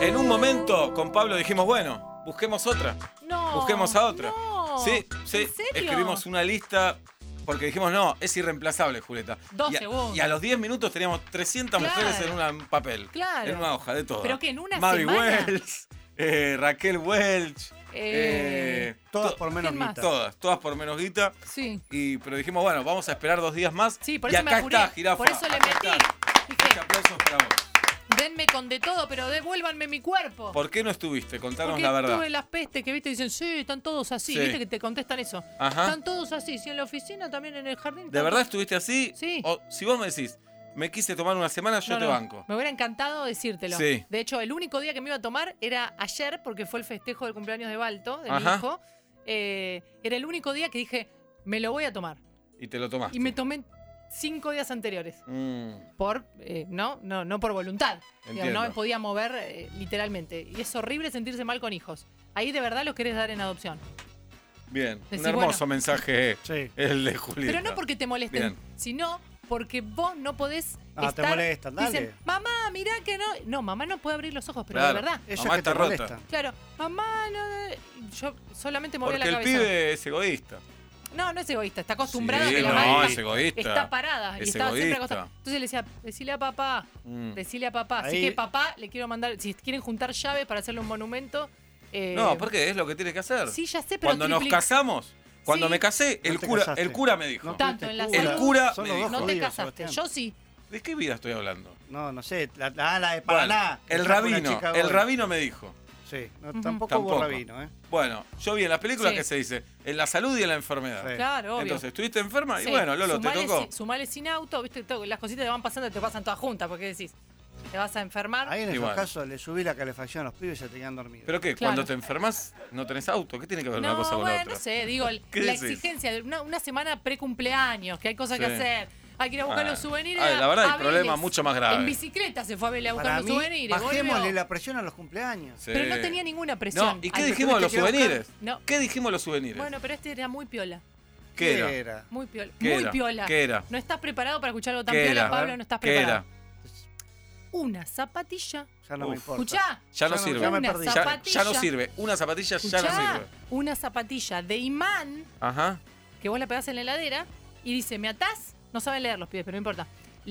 En un momento con Pablo dijimos, bueno, busquemos otra. No. Busquemos a otra. No. Sí. ¿En serio? Escribimos una lista porque dijimos, no, es irreemplazable, Julieta. 2 segundos. Y a los 10 minutos teníamos 300 mujeres en un papel. Claro. En una hoja, de todo. Pero que en una Mavi semana. Welch, Raquel Welch. Todas por menos ¿quién más? guita. Todas por menos guita. Sí. Pero dijimos, bueno, vamos a esperar 2 días más. Sí, por y eso me acá apuré. está, Jirafa. Por eso le acá metí. está. Dije, Este aplauso es para vos. denme con de todo, pero devuélvanme mi cuerpo. ¿Por qué no estuviste? Contanos Porque la verdad. tuve las pestes que, viste, dicen, sí, están todos así. Sí. Viste que te contestan eso. Ajá. Están todos así. Si en la oficina, también en el jardín. ¿De están verdad todos- estuviste así? Sí. O si vos me decís, me quise tomar una semana, yo No, te no, banco. Me hubiera encantado decírtelo. Sí. De hecho, el único día que me iba a tomar era ayer, porque fue el festejo del cumpleaños de Balto, de mi Ajá. hijo. Era el único día que dije, me lo voy a tomar. Y te lo tomaste. Y me tomé 5 días anteriores. Por, no por voluntad. Digamos, Entiendo. no me podía mover literalmente. Y es horrible sentirse mal con hijos. Ahí de verdad los querés dar en adopción. Bien, Decís, un hermoso bueno. mensaje Sí. el de Julieta. Pero no porque te molesten, Bien. sino porque vos no podés Ah, te estar... molestan, dale. Dicen, mamá, mirá que no... No, mamá no puede abrir los ojos, pero Claro. de verdad. Ella Mamá que está te rota. molesta. Claro, mamá, no... Yo solamente movía Porque la el cabeza. pibe es egoísta. No es egoísta, está acostumbrado Sí, a que la no, madre es egoísta. está parada y Es estaba siempre egoísta. acostada. Entonces le decía, decile a papá, decile a papá. Así Ahí- que papá le quiero mandar, si quieren juntar llaves para hacerle un monumento. No, porque es lo que tiene que hacer. Sí, ya sé, pero Cuando nos casamos, cuando Sí. me casé, No el te cura, casaste. el cura me dijo. No Tanto fuiste en la cura. El cura Son me los dos dijo. no te jodidos, casaste, Sebastián. yo sí. ¿De qué vida estoy hablando? No sé. La de Bueno, Paraná. que el trajo una rabino, chica el hoy. rabino me dijo. Sí, no, Ujú. tampoco Tampoco. hubo rabino, ¿eh? Bueno, yo vi en las películas Sí. que se dice, en la salud y en la enfermedad. Sí. Claro, obvio. Entonces, ¿estuviste enferma? Y Sí. bueno, Lolo, te Sumale tocó. Sumale sin auto, viste, las cositas te van pasando y te pasan todas juntas, porque decís, te vas a enfermar. Ahí en esos Igual. casos le subí la calefacción a los pibes y se tenían dormido. ¿Pero qué? Claro. Cuando te enfermas, no tenés auto. ¿Qué tiene que ver una cosa con bueno, la otra? no sé, digo, ¿Qué la decís? exigencia de una semana pre-cumpleaños, que hay cosas que Sí. hacer. Hay que ir a buscar Ah. los souvenirs. Ah, la verdad, hay a problemas Vélez. mucho más graves. En bicicleta se fue a Vélez a buscar Para los mí, souvenirs. bajémosle volvió. la presión a los cumpleaños. Sí. Pero no tenía ninguna presión. No, ¿y qué Al- dijimos de los tuviste que ir a souvenirs? No. ¿Qué dijimos de los souvenirs? Bueno, pero este era muy piola. ¿Qué era? Muy piola. ¿Qué Muy era? piola. ¿Qué era? No estás preparado para escuchar algo tan ¿Qué piola, era? Pablo, no estás ¿Qué preparado. era? Una zapatilla. Ya no me Uf. importa. Escuchá. Ya no Ya no- sirve. ya me Una perdí. zapatilla. Ya no sirve. Una zapatilla ya no Escuchá, sirve. una zapatilla de imán Ajá. que vos la pegás en la heladera y dice, ¿me atás? No saben leer los pibes, pero no importa.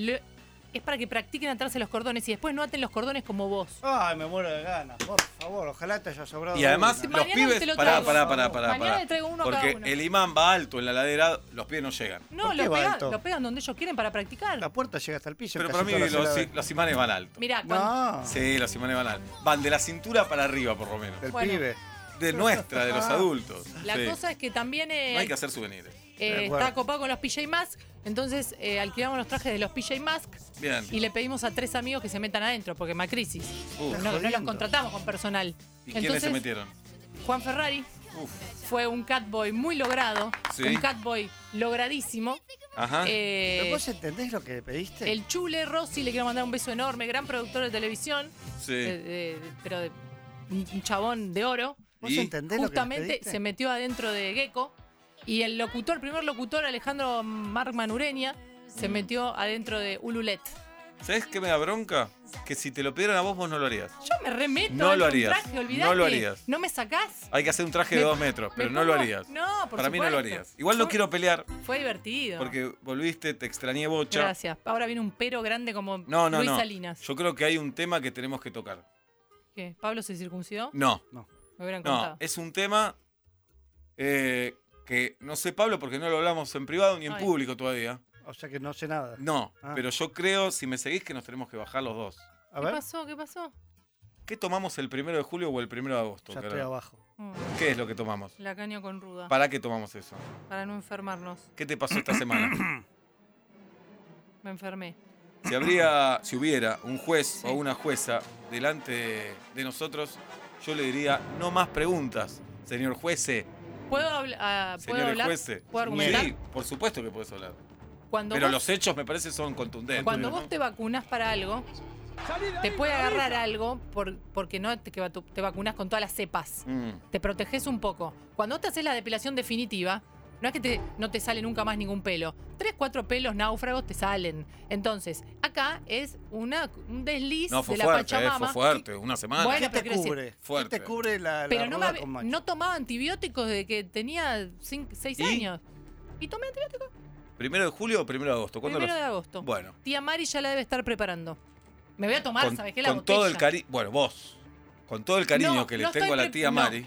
Es para que practiquen atarse los cordones y después no aten los cordones como vos. Ay, me muero de ganas, por favor. Ojalá te haya sobrado. Y además, una. los Mañana pibes. te lo Pará, traigo. pará. Mañana le traigo uno a cada Porque uno. el imán va alto en la ladera, los pies no llegan. No, ¿Por qué lo va pegan, alto? lo pegan donde ellos quieren para practicar. La puerta llega hasta el piso. Pero casi para mí todas las los, heladas. los imanes van alto. Mirá, cuando, No, Sí, los imanes van alto. Van de la cintura para arriba, por lo menos. del Bueno. pibe. De nuestra, de los adultos. la Sí. cosa es que también No hay que hacer souvenirs. De acuerdo. está copado con los PJ Masks, entonces alquilamos los trajes de los PJ Masks Bien. y le pedimos a 3 amigos que se metan adentro, porque Macrisis. Uf. No los jodiendo. contratamos con personal. ¿Y quiénes Entonces, se metieron? Juan Ferrari Uf. fue un catboy muy logrado, Sí. un catboy logradísimo. Ajá. ¿Pero vos entendés lo que le pediste? El Chule Rossi, le quiero mandar un beso enorme, gran productor de televisión, Sí. pero de un chabón de oro. ¿Vos ¿Y? entendés lo que le Justamente pediste? se metió adentro de Gecko y el primer locutor, Alejandro Markman Ureña, se metió adentro de Ululet. ¿Sabés qué me da bronca? Que si te lo pidieran a vos no lo harías. Yo me remeto No a lo un harías. traje, olvidate. No lo harías. ¿No me sacás? Hay que hacer un traje de Me- 2 metros, pero me no lo pongo- harías. No, por Para mí no lo supuesto. harías. Igual no Fue- quiero pelear Fue divertido. porque volviste, te extrañé bocha. Gracias. Ahora viene un pero grande como No, Luis no. Salinas. Yo creo que hay un tema que tenemos que tocar. ¿Qué? ¿Pablo se circuncidó? No, Me hubieran no. contado. Es un tema que no sé, Pablo, porque no lo hablamos en privado ni en Ay. público todavía. O sea que no sé nada. No, Ah. pero yo creo, si me seguís, que nos tenemos que bajar los dos. A ¿Qué ver, pasó? ¿Qué pasó? ¿Qué tomamos el 1 de julio o el 1 de agosto? ya estoy Carol? abajo. ¿Qué es lo que tomamos? La caña con ruda. ¿Para qué tomamos eso? Para no enfermarnos. ¿Qué te pasó esta semana? Me enfermé. Si hubiera un juez Sí. o una jueza delante de nosotros, yo le diría, no más preguntas, señor juece, ¿Puedo, ¿puedo señores hablar? jueces. ¿Puedo argumentar? Sí, por supuesto que puedes hablar. Cuando Pero vos, los hechos me parece son contundentes. cuando ¿no? vos te vacunás para algo, te puede agarrar algo porque no te vacunás con todas las cepas. Mm, Te proteges un poco. Cuando te haces la depilación definitiva, No es que no te sale nunca más ningún pelo. 3, 4 pelos náufragos te salen. Entonces, acá es un desliz No, fue de la fuerte, Pachamama. fue fuerte, una semana. Bueno, ¿Qué pero te quiero cubre? fuerte. ¿Qué te cubre la Pero ruda con macho? no tomaba antibióticos desde que tenía 6 ¿Y? años. ¿Y tomé antibióticos? ¿1 de julio o 1 de agosto? ¿Cuándo 1 de agosto. Bueno. Tía Mari ya la debe estar preparando. Me voy a tomar, Con, ¿sabes qué? La con botella. todo el cariño. Bueno, vos. Con todo el cariño No, que le no tengo a estoy la tía Mari,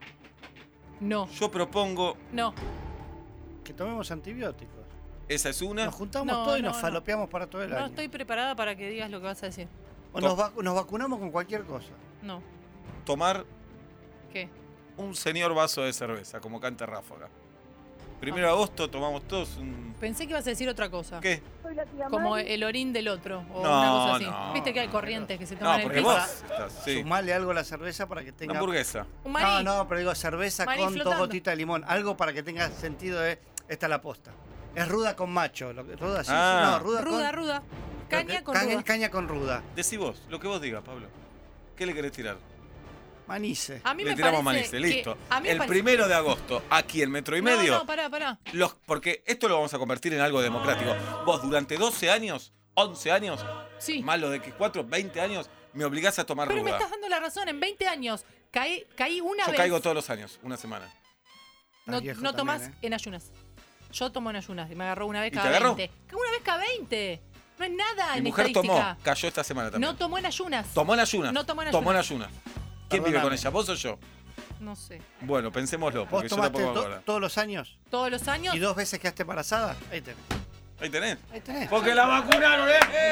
No. yo propongo. No. Que tomemos antibióticos. Esa es una. Nos juntamos No, todos y no, nos no. falopeamos para todo el No año. estoy preparada para que digas lo que vas a decir. O nos vacunamos con cualquier cosa. No. Tomar ¿Qué? un señor vaso de cerveza, como canta Ráfaga. 1 de agosto tomamos todos un. Pensé que ibas a decir otra cosa. ¿Qué? Como el orín del otro. O No, una cosa así. no, Viste que hay no, corrientes que se No, toman en porque el vos piso. estás. Sí. Sumarle algo a la cerveza para que tenga... Hamburguesa. Un maní. No, pero digo cerveza Maní con 2 flotando. gotitas de limón. Algo para que tenga sentido de... Esta es la posta. Es ruda con macho. Ruda sí. Ah. No, ruda Ruda, con... ruda. Caña con ruda. Caña con ruda. Decí vos, lo que vos digas, Pablo. ¿Qué le querés tirar? Manice. A mí Le me tiramos parece manice, que- listo. a mí me El parece- 1 de agosto, aquí en Metro y Medio. No, pará. Porque esto lo vamos a convertir en algo democrático. Vos durante 12 años, 11 años, Sí. más lo de que 4, 20 años, me obligás a tomar Pero me ruda. estás dando la razón. En 20 años caí una Yo vez. caigo todos los años, una semana. No, viejo no tomás también, en ayunas. Yo tomo en ayunas. Y me agarró una vez ¿Y cada te agarró? 20. Una vez cada 20. No es nada Mi en mujer estadística. tomó, cayó esta semana también. No tomó en ayunas. Tomó en ayunas. No tomó en Tomó en ayunas. ayunas. ¿Quién vive Perdóname. con ella, vos o yo? No sé. Bueno, pensémoslo, ¿Vos porque yo tomaste tampoco me acuerdo. todos los años? Todos los años. ¿Y 2 veces quedaste embarazada? Ahí tenés. Ahí tenés. Ahí tenés. Porque la vacunaron,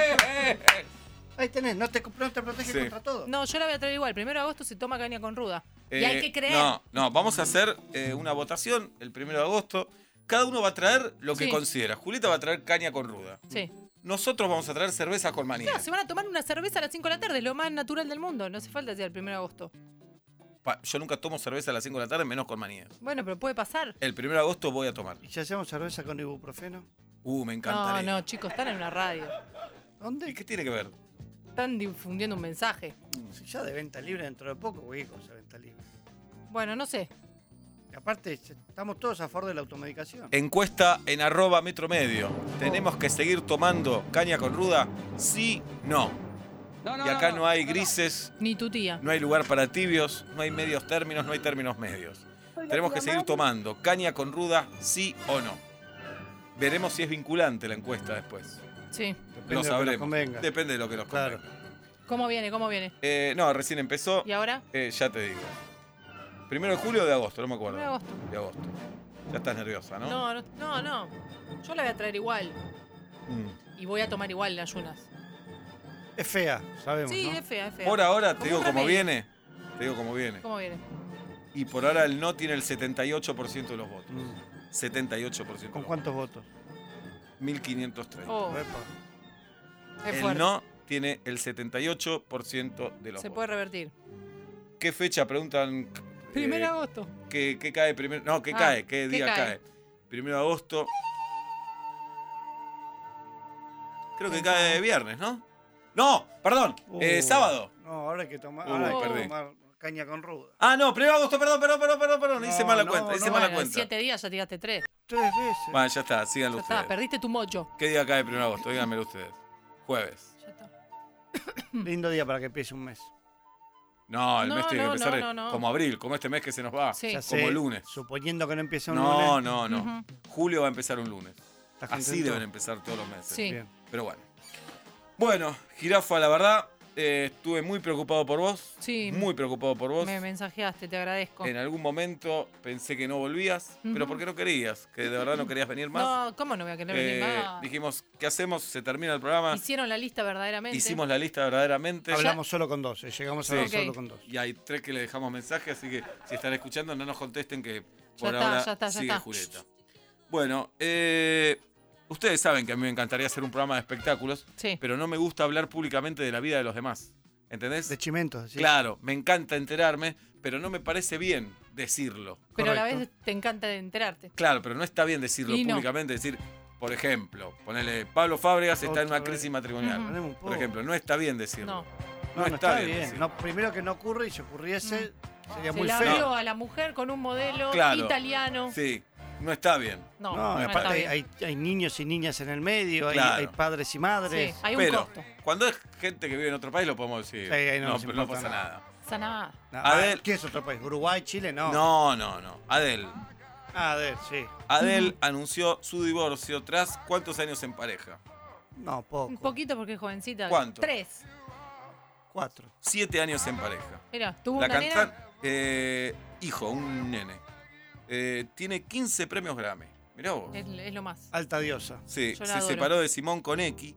Ahí tenés. No te protege Sí. contra todo. No, yo la voy a traer igual. 1 de agosto se toma caña con ruda. Y hay que creer. No, vamos a hacer una votación el 1 de agosto. Cada uno va a traer lo que Sí. considera. Julieta va a traer caña con ruda. Sí. Nosotros vamos a traer cerveza con maní. No, se van a tomar una cerveza a las 5 de la tarde. Es lo más natural del mundo. No hace falta decir el 1 de agosto. Yo nunca tomo cerveza a las 5 de la tarde, menos con maní. Bueno, pero puede pasar. El 1 de agosto voy a tomar. ¿Y si hacemos cerveza con ibuprofeno? Me encantaría. No, chicos, están en una radio. ¿Y ¿Dónde? qué tiene que ver? Están difundiendo un mensaje. Si ya de venta libre dentro de poco, güey, con esa venta libre. Bueno, no sé. Y aparte, estamos todos a favor de la automedicación. Encuesta en @metromedio. ¿Tenemos que seguir tomando caña con ruda? Sí, no. Y acá no hay grises, Ni tu tía. no hay lugar para tibios, no hay medios términos, no hay términos medios. Tenemos que seguir tomando caña con ruda, sí o no. Veremos si es vinculante la encuesta después. Sí. Depende Lo de lo que nos sabremos. convenga. Depende de lo que nos Claro. convenga. ¿Cómo viene? ¿Cómo viene? No, recién empezó. ¿Y ahora? Ya te digo. 1 de julio o de agosto, no me acuerdo. 1 de agosto. De agosto. Ya estás nerviosa, ¿no? No. Yo la voy a traer igual. Mm. Y voy a tomar igual en ayunas. Es fea, sabemos, Sí, ¿no? es fea, es fea. Por ahora, te Como digo un cómo remedio. viene. Te digo cómo viene. ¿Cómo viene? Y por ahora el no tiene el 78% de los votos. Mm. 78%. ¿Con cuántos votos? 1530. Oh, Epa. es El fuerte. no tiene el 78% de los Se votos. puede revertir. ¿Qué fecha preguntan? 1 de agosto. ¿Qué cae primero? No, ¿qué Ah, cae? ¿Qué ¿qué día cae? cae? 1 de agosto. Creo que cae viernes, ¿no? No, perdón. Sábado. No, ahora hay que tomar, Uy, ahora hay que perdí. tomar caña con ruda. Ah, no, 1 de agosto, perdón. Hice No, mala no, cuenta, no. hice mala Bueno, en cuenta. 7 días ya tiraste 3. 3 veces. Bueno, ya está, síganlo Ya está, ustedes. perdiste tu mocho. ¿Qué día cae 1 de agosto? Díganmelo ustedes. Jueves. Ya está. Lindo día para que empiece un mes. No, el No, mes tiene que no, empezar no. como abril, como este mes que se nos va. Sí. Ya Como sé, lunes. Suponiendo que no empiece un No, lunes. no. Ujú. Julio va a empezar un lunes. ¿Estás Así contento? deben empezar todos los meses. Sí. Bien. Pero bueno. Bueno, Jirafa, la verdad, estuve muy preocupado por vos. Sí. Muy preocupado por vos. Me mensajeaste, te agradezco. En algún momento pensé que no volvías, pero Ujú. porque no querías, que de verdad no querías venir más. No, ¿cómo no voy a querer venir más? Dijimos, ¿qué hacemos? Se termina el programa. Hicieron la lista verdaderamente. Hicimos la lista verdaderamente. Hablamos solo con 2. Llegamos a Sí. hablar Ok. solo con 2. Y hay 3 que le dejamos mensaje, así que si están escuchando, no nos contesten que por está, ahora ya está, ya sigue está. Julieta. Bueno, ustedes saben que a mí me encantaría hacer un programa de espectáculos, Sí. pero no me gusta hablar públicamente de la vida de los demás. ¿Entendés? De chimentos, ¿sí? Claro, me encanta enterarme, pero no me parece bien decirlo. Pero a la correcto. vez te encanta enterarte. Claro, pero no está bien decirlo Y no. públicamente, decir, por ejemplo, ponele, Pablo Fábregas está en Otra una vez. crisis matrimonial. Ujú. Ponemos un poco. Por ejemplo, no está bien decirlo. No. No, no está bien. decirlo. No, primero que no ocurre y si ocurriese sería Se muy la feo. vio a la mujer con un modelo Claro. italiano. Sí. No está bien. No, No, está aparte bien. hay niños y niñas en el medio, Claro. hay padres y madres. Sí, hay un Pero costo. cuando es gente que vive en otro país lo podemos decir. Sí, ahí no no, nos pero no importa pasa nada. nada. Pasa nada. No, Adel- ¿Qué es otro país? ¿Uruguay, Chile? No. No. Adel. Adel, sí. Adel anunció su divorcio tras ¿cuántos años en pareja? No, poco. Un poquito porque es jovencita. ¿Cuánto? 3. 4. 7 años en pareja. Mira, tuvo La una nena. cantante, hijo, un nene. Tiene 15 premios Grammy. Mirá vos. Es lo más. Alta diosa. Sí, Yo la se adoro. separó de Simón Konecki.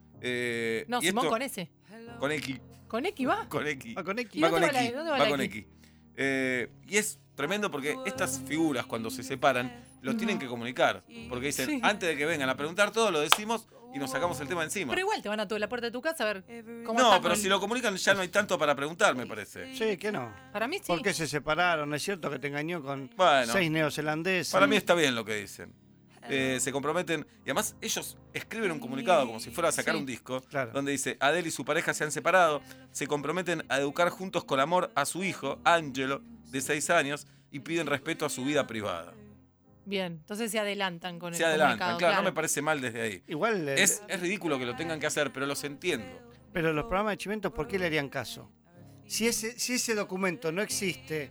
No, y Simón esto- con ese. Konecki. ¿Con X va? Konecki. Ah, con X. ¿Y Va dónde con va la- X. dónde va Va la con X? X. Y es tremendo porque estas figuras cuando se separan lo tienen que comunicar. Porque dicen, Sí. antes de que vengan a preguntar todo, lo decimos y nos sacamos el tema encima. Pero igual te van a la puerta de tu casa a ver cómo No, está pero con- si lo comunican ya no hay tanto para preguntar, me parece. Sí, que no. Para mí sí. ¿Por qué se separaron? ¿Es cierto que te engañó con Bueno. 6 neozelandeses? Para mí está bien lo que dicen. Se comprometen y además ellos escriben un comunicado como si fuera a sacar Sí. un disco Claro. donde dice Adele y su pareja se han separado, se comprometen a educar juntos con amor a su hijo, Angelo, de 6 años, y piden respeto a su vida privada. Bien, entonces se adelantan con el Se adelantan, comunicado, claro, no me parece mal desde ahí. Igual, Es ridículo que lo tengan que hacer, pero los entiendo. pero los programas de Chimentos, ¿por qué le harían caso? Si ese documento no existe,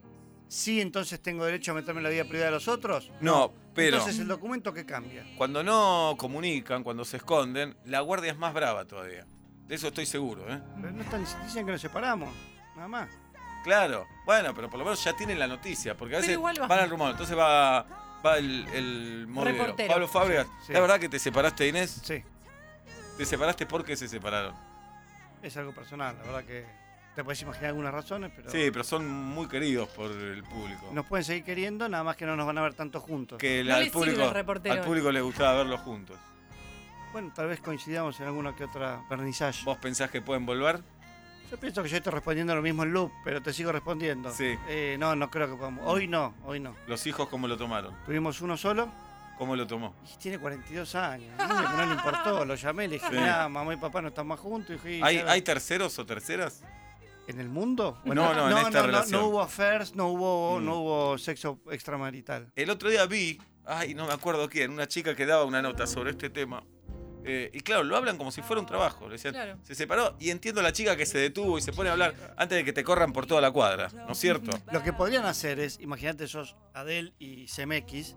¿sí entonces tengo derecho a meterme en la vida privada de los otros? No, pero Entonces, ¿el documento qué cambia? cuando no comunican, cuando se esconden, la guardia es más brava todavía. De eso estoy seguro, ¿eh? Pero no están, dicen que nos separamos, nada más. Claro, bueno, pero por lo menos ya tienen la nocia, porque a Pero veces igual va. van al rumor, entonces va el modelo, Reportero. Pablo Fábregas. Sí. ¿Es verdad que te separaste, Inés? Sí, ¿Te separaste porque se separaron? es algo personal, la verdad que te puedes imaginar algunas razones, pero Sí, pero son muy queridos por el público. nos pueden seguir queriendo, nada más que no nos van a ver tanto juntos. Que No al le sirve público, el reportero. al público le gustaba verlos juntos. Bueno, tal vez coincidamos en alguna que otra vernizaje. ¿Vos pensás que pueden volver? Yo pienso que yo estoy respondiendo lo mismo en loop, pero te sigo respondiendo. Sí. No creo que podamos. Hoy no. ¿Los hijos cómo lo tomaron? Tuvimos uno solo ¿Cómo lo tomó? y tiene 42 años. Un niño que no le importó, lo llamé, le dije, Sí. mirá, mamá y papá no están más juntos. Y dije, ¿Hay, ya ves, ¿Hay terceros o terceras? ¿En el mundo? No, en esta relación. No hubo affairs, no Mm. hubo sexo extramarital. El otro día vi, no me acuerdo quién, una chica que daba una nota sobre este tema. Y claro, lo hablan como si fuera un trabajo. Le decían, Claro. se separó y entiendo a la chica que se detuvo y se pone a hablar antes de que te corran por toda la cuadra, ¿no es cierto? Lo que podrían hacer es, imagínate, sos Adel y CMX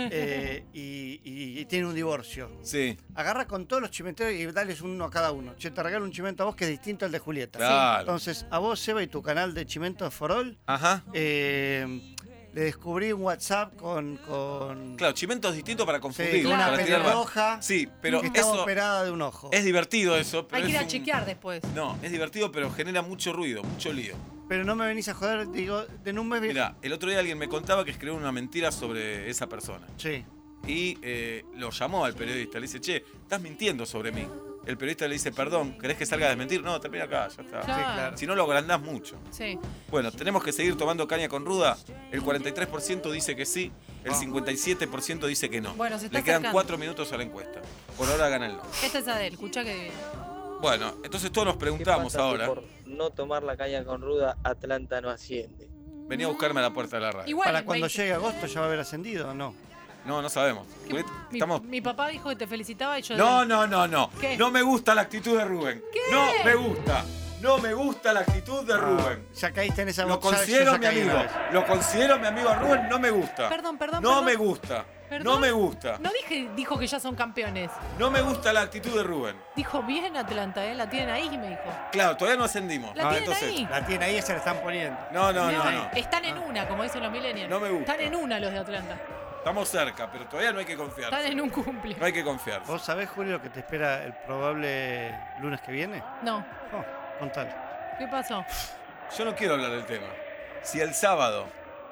y tienen un divorcio. Sí, Agarra con todos los chimenteros y dales uno a cada uno. Che, te regalo un chimento a vos que es distinto al de Julieta. claro. Entonces, a vos, Seba, y tu canal de Chimentos for All, Ajá. le descubrí un WhatsApp con Claro, chimentos distintos para confundir. con claro. una para tirar mal. pelirroja Sí, pero que estaba eso operada de un ojo. es divertido eso. Pero Hay que ir es a chequear después. No, es divertido, pero genera mucho ruido, mucho lío. Pero no me venís a joder, digo, en un mes... Mira, el otro día alguien me contaba que escribió una mentira sobre esa persona. Sí. Y lo llamó al periodista. Le dice, che, estás mintiendo sobre mí. El periodista le dice, perdón, ¿querés que salga a desmentir? No, termina acá, ya está. Claro. Si no lo agrandás mucho. Sí. Bueno, tenemos que seguir tomando caña con ruda. El 43% dice que sí, el 57% dice que no. Bueno, se está Le quedan acercando. 4 minutos a la encuesta. Por ahora gana el no. Esta es Adel, escucha que. Bueno, entonces todos nos ¿Qué preguntamos pasa si ahora. por no tomar la caña con ruda, Atlanta no asciende? Venía a buscarme a la puerta de la radio. Igual. Para cuando 20. llegue agosto ya va a haber ascendido o no. No sabemos. ¿Qué? Julieta, Mi, Estamos... mi papá dijo que te felicitaba y yo. No. ¿Qué? No me gusta la actitud de Rubén. ¿Qué? No me gusta. No me gusta la actitud de Rubén. Ya caíste en esa Lo box, ya- considero ya mi caí amigo. una vez. Lo considero mi amigo a Rubén. No me gusta. Perdón. No me gusta. ¿Perdón? No me gusta. No dijo que ya son campeones. No me gusta la actitud de Rubén. Dijo bien Atlanta, ¿eh? La tienen ahí, me dijo. Claro, todavía no ascendimos. La tienen ahí. La tiene ahí y se la están poniendo. No. Están en una, como dicen los millennials. No me gusta. Están en una los de Atlanta. Estamos cerca, pero todavía no hay que confiar. Están en un cumple. No hay que confiar. ¿Vos sabés, Julio, lo que te espera el probable lunes que viene? No. Oh, contale. ¿Qué pasó? Yo no quiero hablar del tema. Si el sábado.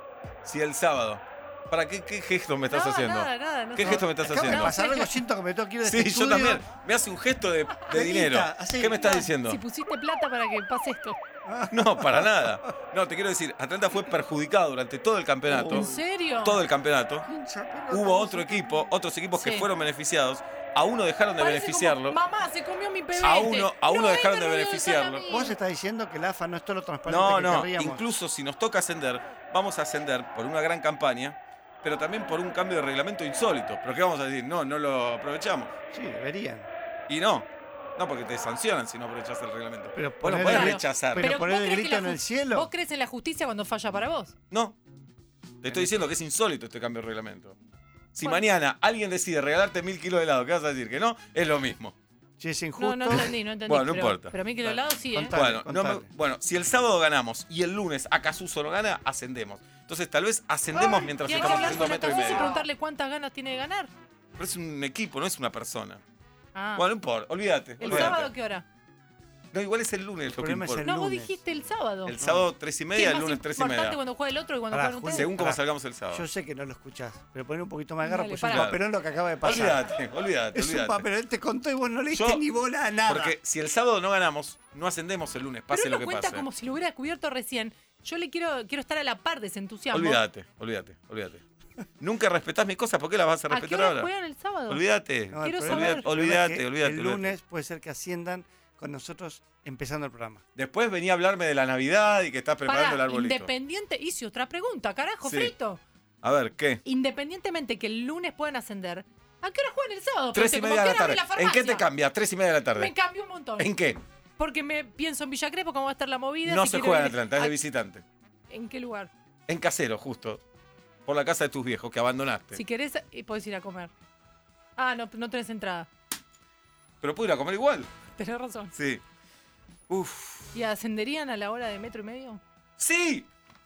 ¿Para qué gesto me estás haciendo? Nada. No ¿Qué sé. gesto me estás Acabo de haciendo? pasar algo, siento que me tengo que ir de Sí, este yo estudio. también. Me hace un gesto de De dinero. guita, así, ¿Qué me estás mira, diciendo? Si pusiste plata para que pase esto. No, para nada. No, te quiero decir, Atlanta fue perjudicado durante todo el campeonato. ¿En serio? Todo el campeonato. Hubo otros equipos que Sí. fueron beneficiados. A uno dejaron de Parece beneficiarlo. como, mamá, se comió mi pebete. A uno No, dejaron este de me lo beneficiarlo. dejan a mí. Vos estás diciendo que la AFA no es todo lo transparente que No. querríamos. Incluso si nos toca ascender, vamos a ascender por una gran campaña pero también por un cambio de reglamento insólito. ¿Pero qué vamos a decir? No lo aprovechamos. Sí, deberían. Y no, porque te sancionan si no aprovechás el reglamento. Pero Vos no poner- podés Claro. rechazar. Pero ¿vos poner el crees que grito en la el ju- cielo. ¿Vos crees en la justicia cuando falla para vos? No, te estoy diciendo que es insólito este cambio de reglamento. Si Bueno. mañana alguien decide regalarte 1000 kilos de helado, ¿qué vas a decir? Que no, es lo mismo. Si es injusto. No entendí. Bueno, no pero, importa. Pero a mí que lo helado sí, ¿eh? Contá. Bueno, bueno, si el sábado ganamos y el lunes Acasuso no gana, ascendemos. Entonces tal vez ascendemos mientras Y hay que estamos hablar haciendo con metro y Acasuso y medio. preguntarle cuántas ganas tiene de ganar. Pero es un equipo, no es una persona. Ah. Bueno, no importa, olvídate. ¿El olvídate. sábado a qué hora? No, igual es el lunes lo que problema es importa. el No, vos lunes. dijiste el sábado. El sábado 3:30, ¿Qué es el más lunes 3:30. importante cuando juega el otro y cuando Pará, juegan ustedes? Según cómo Pará. salgamos el sábado. Yo sé que no lo escuchás, pero poné un poquito más de garra, Dale, pues es un pará. papelón lo que acaba de pasar. Olvídate. Es un papelón, él te contó y vos no le diste Yo- ni bola a nada. Porque si el sábado no ganamos, no ascendemos el lunes, pase Pero lo él que lo cuenta pase. como si lo hubiera descubierto recién. Yo le quiero estar a la par de ese entusiasmo. Olvídate. Nunca respetás mis cosas, ¿por qué las vas a ¿A qué respetar hora ahora? juegan el sábado? Olvídate. No, el Quiero problema- saber. el problema es que Olvídate. El lunes puede ser que asciendan con nosotros empezando el programa. Después venía a hablarme de la Navidad y que estás preparando el Pará, arbolito. independiente. Hice otra pregunta, carajo, Sí. frito. A ver, ¿qué? Independientemente que el lunes puedan ascender, ¿a qué hora juegan el sábado? Porque 3:30 como de la quiera tarde. abrir la ¿En qué te farmacia. cambia? 3:30 de la Me tarde. cambió un montón. ¿En qué? Porque me pienso en Villa Crespo cómo va a estar la movida. No si se quiero juega en ir Atlanta, es a- de visitante. ¿En qué lugar? En Casero, justo. Por la casa de tus viejos, que abandonaste. Si querés, podés ir a comer. Ah, no tenés entrada. Pero puedo ir a comer igual. Tenés razón. Sí. Uf. ¿Y ascenderían a la hora de metro y medio? ¡Sí!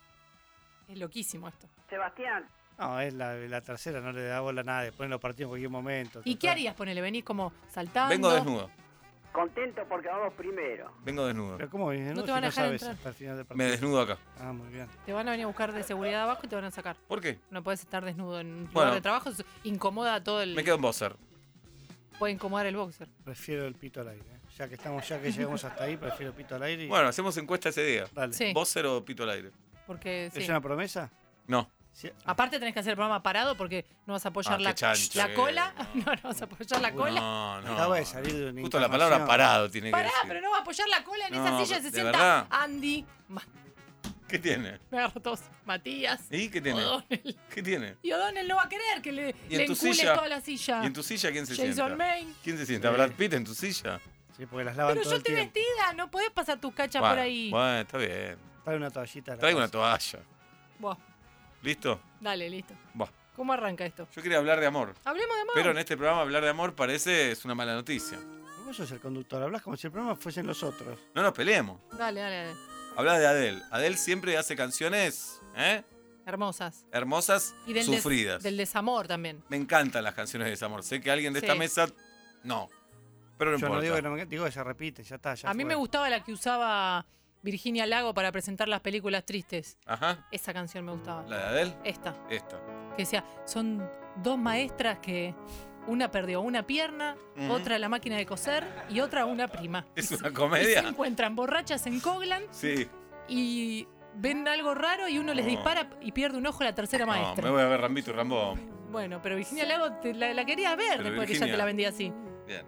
Es loquísimo esto. Sebastián, No, es la tercera, no le da bola a nadie. Ponen los partidos en cualquier momento. ¿Y qué total. harías? Ponele, venís como saltando. Vengo desnudo. contento porque vamos primero. Vengo desnudo. Pero ¿cómo vienes? No te Si van a dejar sabes entrar. hasta el final del Me partido. desnudo acá. Ah, muy bien. Te van a venir a buscar de seguridad abajo y te van a sacar. ¿Por qué? No puedes estar desnudo en un lugar Bueno. de trabajo. Incomoda todo el... Me quedo en boxer. Puede incomodar el boxer. Prefiero el pito al aire. Ya que llegamos hasta ahí, prefiero el pito al aire. Y... Bueno, hacemos encuesta ese día. dale. Sí. ¿Boxer o pito al aire? Porque sí. ¿Es una promesa? No. Sí. Aparte tenés que hacer el programa parado porque no vas a apoyar Ah, la, qué chancho, la cola. No vas a apoyar la cola. No. Acaba de salir de una Justo la palabra información. parado tiene que Pará, decir. pero no va a apoyar la cola en esa No, silla. Se ¿de sienta verdad? Andy. ¿Qué tiene? Me agarro todos. Matías. ¿Y qué tiene? O'Donnell. ¿Qué tiene? Y O'Donnell no va a querer que le ¿Y en tu encule silla? toda la silla. ¿Y en tu silla quién se Jason sienta? Maine. ¿Quién se sienta? ¿Brad Pitt en tu silla? Sí, porque las lavan Pero todo yo el estoy tiempo. vestida. No podés pasar tus cachas Bueno, por ahí. Bueno, está bien. Trae una toallita. a la Traigo una casa. toalla. Buah, ¿Listo? dale, listo. Buah. ¿Cómo arranca esto? Yo quería hablar de amor. Hablemos de amor. Pero en este programa hablar de amor parece es una mala noticia. Vos sos el conductor, hablas como si el programa fuesen los otros. No nos peleemos. Dale. Habla de Adele. Adele siempre hace canciones Hermosas. hermosas, Y del, sufridas. del desamor también. Me encantan las canciones de desamor. Sé que alguien de esta Sí. mesa no. Pero no Yo importa. no digo que no me digo que se repite, ya está. Ya A mí fue. me gustaba la que usaba Virginia Lago para presentar las películas tristes. Ajá. Esa canción me gustaba. ¿La de Adele? Esta. Esta. Que decía, son dos maestras que una perdió una pierna, Ujú. otra la máquina de coser y otra una prima. ¿Es Y una se comedia? encuentran borrachas en Coglan Sí. y ven algo raro y uno les No. dispara y pierde un ojo la tercera No, maestra. me voy a ver Rambito y Rambón. Bueno, pero Virginia Lago la quería ver Pero después que ella Virginia- te la vendía así. Bien.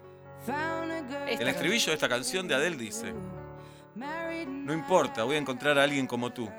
Esta El estribillo de esta canción de Adele dice: no importa, voy a encontrar a alguien como tú.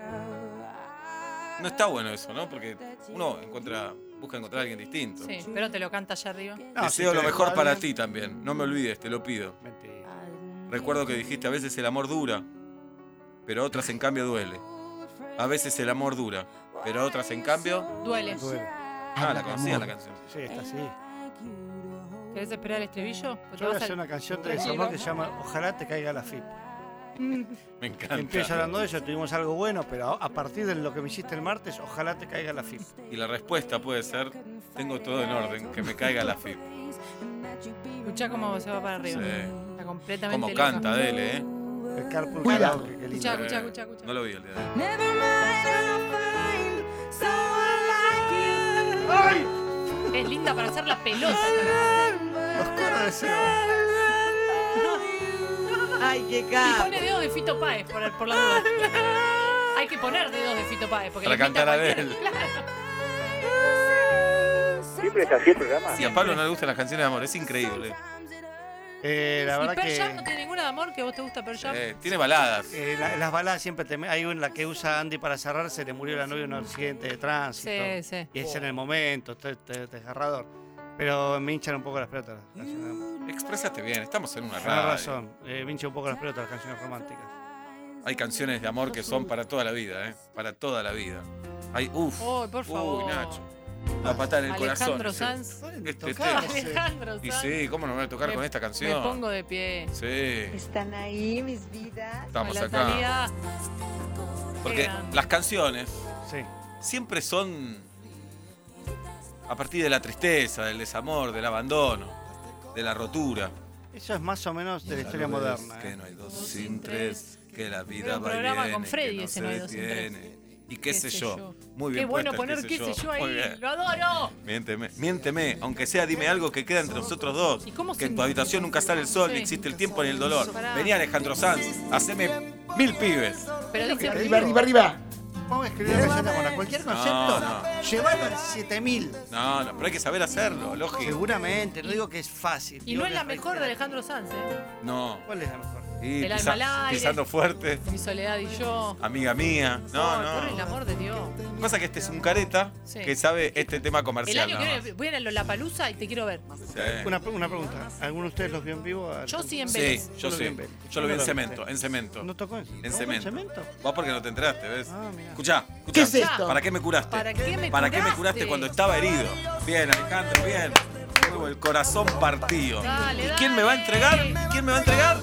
No está bueno eso, ¿no? Porque uno busca encontrar a alguien distinto. Sí, pero te lo canta allá arriba. No, Deseo si te lo dejó mejor para alguien- ti también. No me olvides, te lo pido. Mentira. Recuerdo que dijiste a veces el amor dura, pero otras en cambio duele. A veces el amor dura, pero otras en cambio... Duele. Duele. Ah, la conocía la canción. Sí, está así. ¿Querés esperar el estribillo? ¿O te Yo voy a vas hacer al- una canción de Tranquilo. desamor que se llama Ojalá te caiga la FIP. Me encanta. Empieza hablando de eso, tuvimos algo bueno, pero a partir de lo que me hiciste el martes, ojalá te caiga la FIP. Y la respuesta puede ser: tengo todo en orden, que me caiga la FIP. Escuchá cómo se va para arriba. Sí. Está completamente Como loca. canta Adele, ¿eh? El carpool karaoke, qué lindo. Escuchá. No lo vi el día de hoy. Es linda para hacer la pelota. Los coros de Seba. Ay, qué Y capo. pone dedos de Fito Páez por la duda. Hay que poner dedos de Fito Páez. Porque Para le pinta cantar a cualquiera. Adele. Claro. ¿Siempre está así el programa? Si a Pablo no le gustan las canciones de amor, es increíble. La verdad Pearl Jam que no tiene ninguna de amor, que vos te gusta Pearl Jam. Tiene baladas. las baladas siempre hay una que usa Andy para cerrar, se le murió la novia en un accidente de tránsito. Sí. Y es en el momento, desgarrador. Pero me hinchan un poco las pelotas las canciones de amor. Expresaste bien, estamos en una Tenés radio. razón, me hinchan un poco las pelotas las canciones románticas. Hay canciones de amor que son para toda la vida, para toda la vida. Hay, Oh, por favor. Uy, Nacho. La patada en el Alejandro corazón. Sanz. Este Alejandro Y Sanz. sí, ¿cómo no me voy a tocar con esta canción? Me pongo de pie. Sí, Están ahí mis vidas. estamos Con la acá. Thalía. Porque grande. las canciones Sí. siempre son a partir de la tristeza, del desamor, del abandono, de la rotura. Eso es más o menos de la historia moderna. Que no hay dos sin tres, que la vida Era un va y programa viene, con Freddy, que no ese se no hay dos sin tres. detiene. Y qué sé yo. Muy Qué bien bueno puesta el poner qué sé yo Muy ahí. bien. ¡Lo adoro! Miénteme, aunque sea dime algo que queda entre nosotros dos. ¿Y cómo Que se- en tu habitación nunca sale el sol, Sí. ni existe el tiempo ni el dolor. Pará. Vení Alejandro Sanz, haceme 1000 pibes. Pero dice Arriba, Arriba. Vamos a escribir una canción de amor. Cualquier concepto, no. llevarlo al 7000. No, pero hay que saber hacerlo, lógico. Seguramente, no digo que es fácil. Y digo no que es la mejor de re- Alejandro Sanz, ¿eh? No. ¿Cuál es la mejor? Y El alma al aire. pisando fuerte, Mi soledad y yo. amiga mía. No, Por el no. amor de Dios. Cosa que este es un careta Sí. que sabe este tema El comercial. año que nada viene voy a Lollapalooza y te quiero ver. más. Sí. Una pregunta. ¿Alguno de ustedes los vio en vivo? Yo sí en Sí, Vélez. yo Lo vi sí. en Vélez. Yo lo vi en No lo cemento, viste. en cemento. ¿No tocó En cemento. cemento? Vos porque no te enteraste, ¿ves? Ah, mirá. Escuchá. ¿Qué es esto? ¿Para qué me curaste? ¿Para qué me ¿Para qué me curaste? curaste cuando estaba herido? Bien, Alejandro, bien. Tengo el corazón partido. Dale, ¿Y quién me va a entregar? dale. ¿Quién me va a entregar?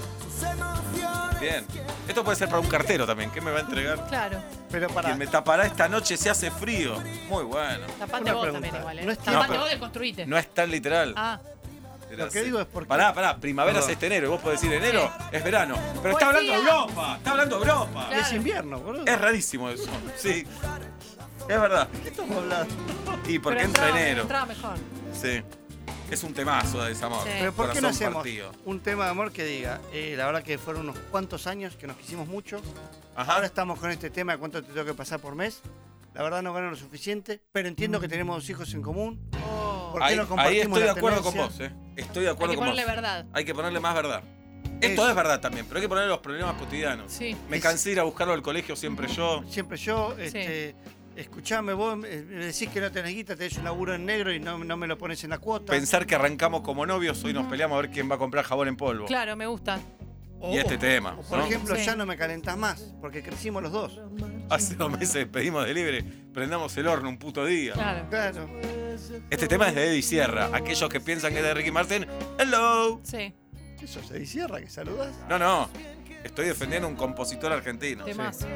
Bien. Esto puede ser para un cartero también. ¿Quién me va a entregar? Claro. Pero para. Quien me tapará esta noche se hace frío. Muy bueno. Tapate Una vos pregunta. también igual, ¿eh? No es Tapate tiempo- vos, desconstruite. No es tan literal. Ah, Lo que digo es porque. Pará, primavera es Perdón. este enero. Y vos podés decir enero, es verano. Pero está Poesía. hablando Europa. Está hablando Europa. Claro. Es invierno, boludo. Es rarísimo eso. Sí. Es verdad. ¿Qué estamos hablando? Y porque pero entra entraba- enero. Entraba mejor. Sí. Es un temazo de desamor. Sí. Pero ¿por qué no Corazón hacemos partido. un tema de amor que diga? La verdad que fueron unos cuantos años que nos quisimos mucho. Ajá. Ahora estamos con este tema de cuánto te tengo que pasar por mes. La verdad no gano lo suficiente, pero entiendo que tenemos 2 hijos en común. Oh, ¿Por qué Ahí, no ahí compartimos estoy de la acuerdo con vos, tenencia? Estoy de hay acuerdo que con vos. ponerle verdad. Hay que ponerle más verdad. Esto Eso. es verdad también, pero hay que ponerle los problemas cotidianos. Sí. Me cansé de ir a buscarlo al colegio siempre yo. Siempre yo, escuchame, vos me decís que no tenés guita, tenés un laburo en negro y no me lo pones en la cuota. Pensar que arrancamos como novios, hoy nos peleamos a ver quién va a comprar jabón en polvo. Claro, me gusta. Y este tema, O por ¿no? ejemplo, Sí. ya no me calentás más, porque crecimos los dos. Hace 2 meses pedimos delivery, prendamos el horno un puto día. Claro. Claro. Este tema es de Eddie Sierra. Aquellos que piensan que es de Ricky Martin, hello. Sí. Eso se cierra, que saludás. No. Estoy defendiendo a un compositor argentino. Temazo.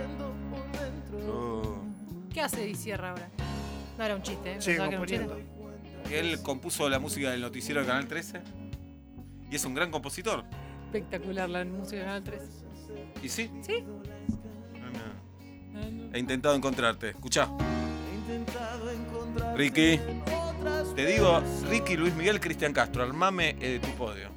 Oh. ¿Qué hace Di Sierra ahora? No era un chiste, ¿eh? Sigue Pensaba que era un chiste. componiendo. Él compuso la música del noticiero de Canal 13 y es un gran compositor. Espectacular la música de Canal 3. ¿Y sí? ¿Sí? He intentado encontrarte. Escuchá. Ricky. Te digo, Ricky, Luis Miguel, Cristian Castro, armame tu podio.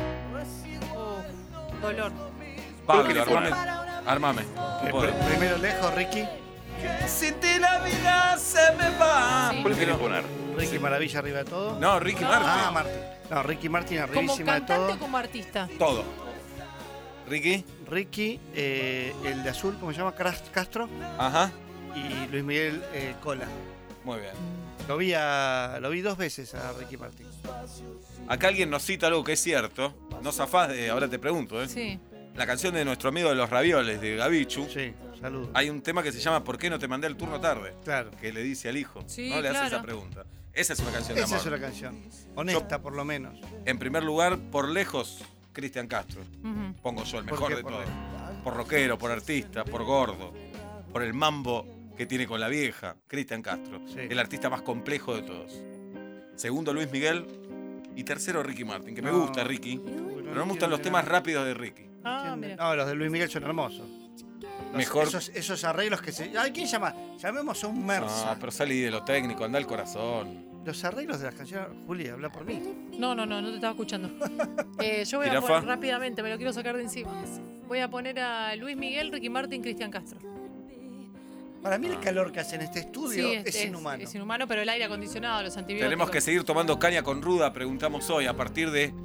Dolor. Pablo, armame. Armame tu podio. Primero lejos, Ricky. Sin ti la vida se me va. Sí. ¿Cuál querés poner? Ricky Maravilla arriba de todo. No, Ricky No. Martin. Ah, Martín. No, Ricky Martin ¿Como arribísima de cantante todo. o como artista? Todo. Ricky. Ricky, el de azul, ¿cómo se llama? Castro. Ajá. Y Luis Miguel Cola. Muy bien. Lo vi 2 veces a Ricky Martin. Acá alguien nos cita algo que es cierto. No zafás de, ahora te pregunto, ¿eh? Sí. La canción de nuestro amigo de los ravioles, de Gavichu. Sí, saludos. Hay un tema que se llama ¿Por qué no te mandé el turno tarde? Claro. Que le dice al hijo. Sí, no le hace claro. esa pregunta. Esa es una canción de Esa amor. es una canción. Honesta, por lo menos. En primer lugar, por lejos, Cristian Castro. Ujú. Pongo yo el ¿Por mejor qué de por todos. lejos? Por rockero, por artista, por gordo, por el mambo que tiene con la vieja, Cristian Castro. Sí. El artista más complejo de todos. Segundo, Luis Miguel. Y tercero, Ricky Martin, que me No. gusta Ricky. Uy, Pero no me gustan los temas rápidos de Ricky. Ah, mira. No, los de Luis Miguel son hermosos. Mejor. Esos arreglos que se. Ay, ¿quién llama? Llamemos a un Mersa. No, pero salí de lo técnico, anda al corazón. Los arreglos de las canciones. Juli, habla por mí. No te estaba escuchando. Yo voy a Jirafa. poner rápidamente, me lo quiero sacar de encima. Voy a poner a Luis Miguel, Ricky Martin, Cristian Castro. Para mí el calor que hace en este estudio es inhumano. Es inhumano, pero el aire acondicionado, los antibióticos. Tenemos que seguir tomando caña con ruda, preguntamos hoy, a partir de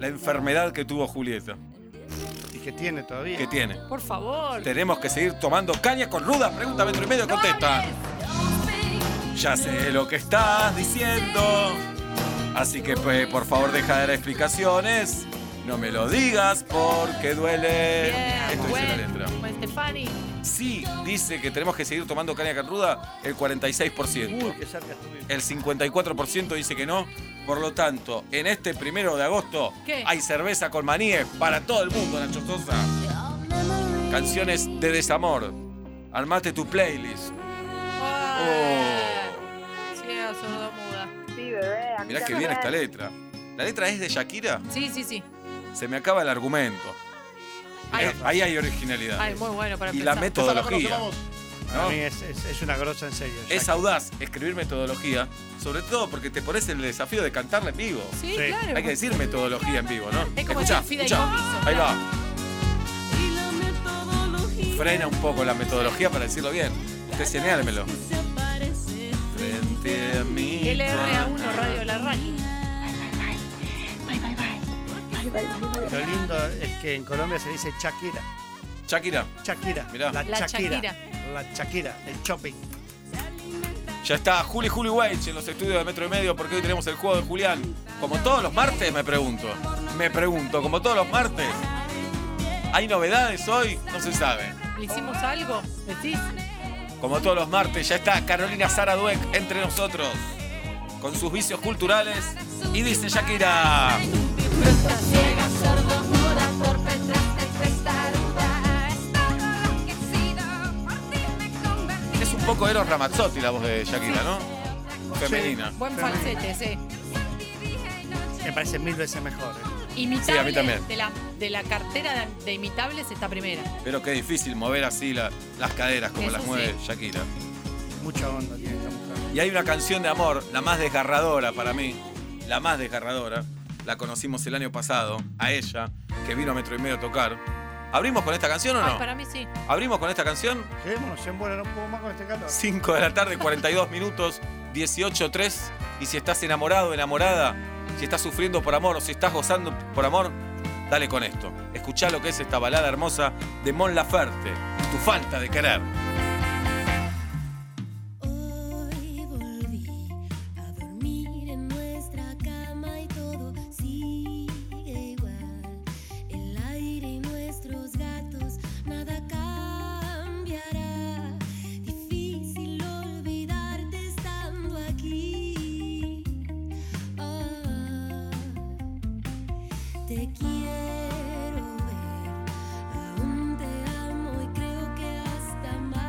la enfermedad que tuvo Julieta. Y que tiene todavía. ¿Qué tiene? Por favor. ¿Tenemos que seguir tomando caña con ruda? Pregunta Metro y Medio, ¡No contesta. hables! Ya sé lo que estás diciendo. Así que, pues, por favor, deja de dar explicaciones. No me lo digas porque duele. Bien, Esto dice la letra. Gwen Stefani. Sí, dice que tenemos que seguir tomando caña con ruda el 46%. Uy, qué cerca estuviste. El 54% dice que no. Por lo tanto, en este 1 de agosto ¿Qué? hay cerveza con maníes para todo el mundo, Nacho Sosa. Canciones de desamor. Armate tu playlist. Ciega, sordomuda. Sí, bebé. a mí Mirá que también. bien esta letra. ¿La letra es de Shakira? Sí, sí, sí. Se me acaba el argumento. Ay, Ahí hay originalidad. ay, muy bueno para Y empezar. la metodología. Para ¿no? mí es una grosa en serio. Es audaz escribir metodología, sobre todo porque te pones el desafío de cantarla en vivo. Sí, Sí. claro. Hay que decir metodología en vivo, ¿no? Es como Escuchá, decir escuchá. fideicomiso, Ahí va. va. Frena un poco la metodología para decirlo bien. Usted señálmelo. Frente a mí. LRA1 Radio La Raña. Lo lindo es que en Colombia se dice Shakira. Shakira, Shakira. Mirá. La La Shakira. Shakira. La Shakira. El shopping. ya está Juli Weich en los estudios de Metro y Medio porque hoy tenemos el juego de Julián. Como todos los martes, me pregunto, como todos los martes. ¿Hay novedades hoy? No se sabe. ¿Le hicimos algo? ¿Decís? Como todos los martes, ya está Carolina Sara Dweck entre nosotros. Con sus vicios culturales. Y dice Shakira. Es un poco Eros Ramazzotti la voz de Shakira, ¿no? Femenina. Buen falsete, sí. Me parece 1000 veces mejor. Imitable Sí, a mí también. de la cartera de imitables está primera. Pero qué difícil mover así las caderas como Eso las mueve sí. Shakira. Mucha onda tiene esta mujer. Y hay una canción de amor, la más desgarradora para mí, la más desgarradora. La conocimos el año pasado, a ella, que vino a Metro y Medio a tocar. ¿Abrimos con esta canción o no? Ay, para mí sí. ¿Abrimos con esta canción? Quedémonos en bola, no puedo más con este calor. 5 de la tarde, 42 minutos, 18:03. Y si estás enamorado, enamorada, si estás sufriendo por amor o si estás gozando por amor, dale con esto. Escuchá lo que es esta balada hermosa de Mon Laferte, Tu falta de querer. Hoy volví a dormir en nuestra cama y todo sigue igual. El aire y nuestros gatos, nada cambiará. Difícil olvidarte estando aquí. Te quiero ver, aún te amo y creo que hasta más.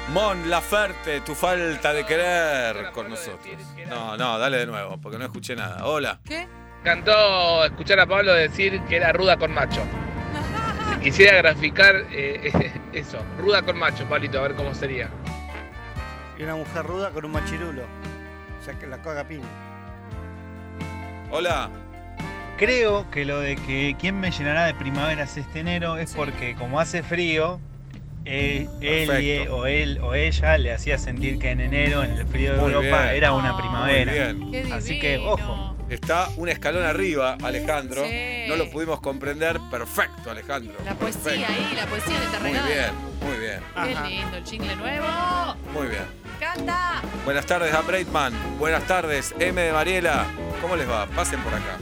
Mon Laferte, tu falta de querer con nosotros. No, dale de nuevo, porque no escuché nada. Hola. ¿Qué? Cantó escuchar a Pablo decir que era ruda con macho. Quisiera graficar eso, ruda con macho, Pablito, a ver cómo sería. Y una mujer ruda con un machirulo. O sea, que la caga piña. Hola. Creo que lo de que quién me llenará de primaveras este enero es porque como hace frío, él o ella le hacía sentir que en enero, en el frío de Muy Europa, bien. era una Muy primavera. bien. Qué Así que, divino. ojo. Está un escalón arriba, Alejandro. Sí. No lo pudimos comprender. Perfecto, Alejandro. La poesía Perfecto. ahí, la poesía que te Muy regala. bien, muy bien, Qué Ajá. lindo, el jingle nuevo. muy bien. ¡Canta! Buenas tardes a Breitman. Buenas tardes, M de Mariela. ¿Cómo les va? Pasen por acá.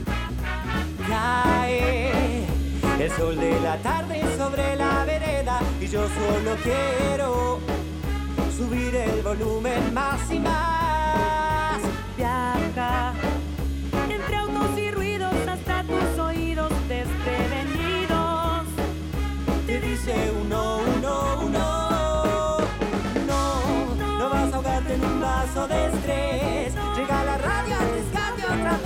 Cae el sol de la tarde sobre la vereda y yo solo quiero subir el volumen más y más. Viaja entre autos y ruidos hasta tus oídos desprevenidos. Te dice uno, no vas a ahogarte en un vaso de estrés. Llega la radio al rescate otra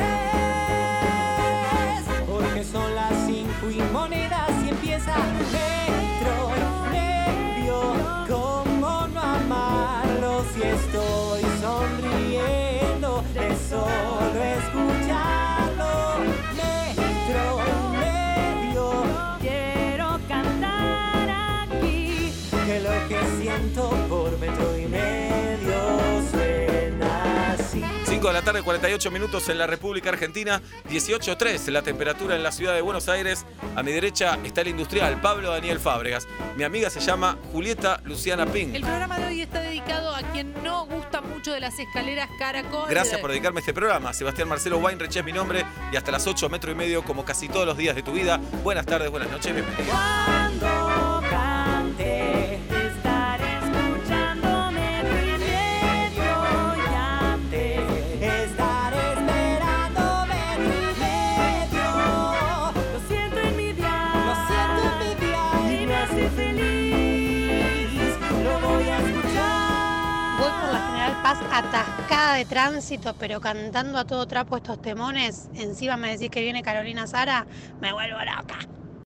vez, porque son las 5 y monedas y empieza metro y medio. ¿Cómo no amarlo si estoy sonriendo de solo escucharlo? Metro y medio. Quiero cantar aquí. Que lo que siento por metro y medio suena así. 5 de la tarde, 48 minutos en la República Argentina, 18.3 la temperatura en la ciudad de Buenos Aires. A mi derecha está el industrial Pablo Daniel Fábregas. Mi amiga se llama Julieta Luciana Pink. El programa de hoy está dedicado a quien no gusta mucho de las escaleras Caracol. Gracias por dedicarme a este programa. Sebastián Marcelo Weinreich es mi nombre y hasta las 8, metro y medio, como casi todos los días de tu vida. Buenas tardes, buenas noches, bienvenidos. Cuando cante, estaré escuchando metro y medio y antes. Estaré esperando metro y medio. Lo siento en mi día. Lo siento en mi día Y me hace feliz. Lo voy a escuchar. Voy por la General Paz atascada de tránsito, pero cantando a todo trapo estos temones. Encima me decís que viene Carolina Sara, me vuelvo loca.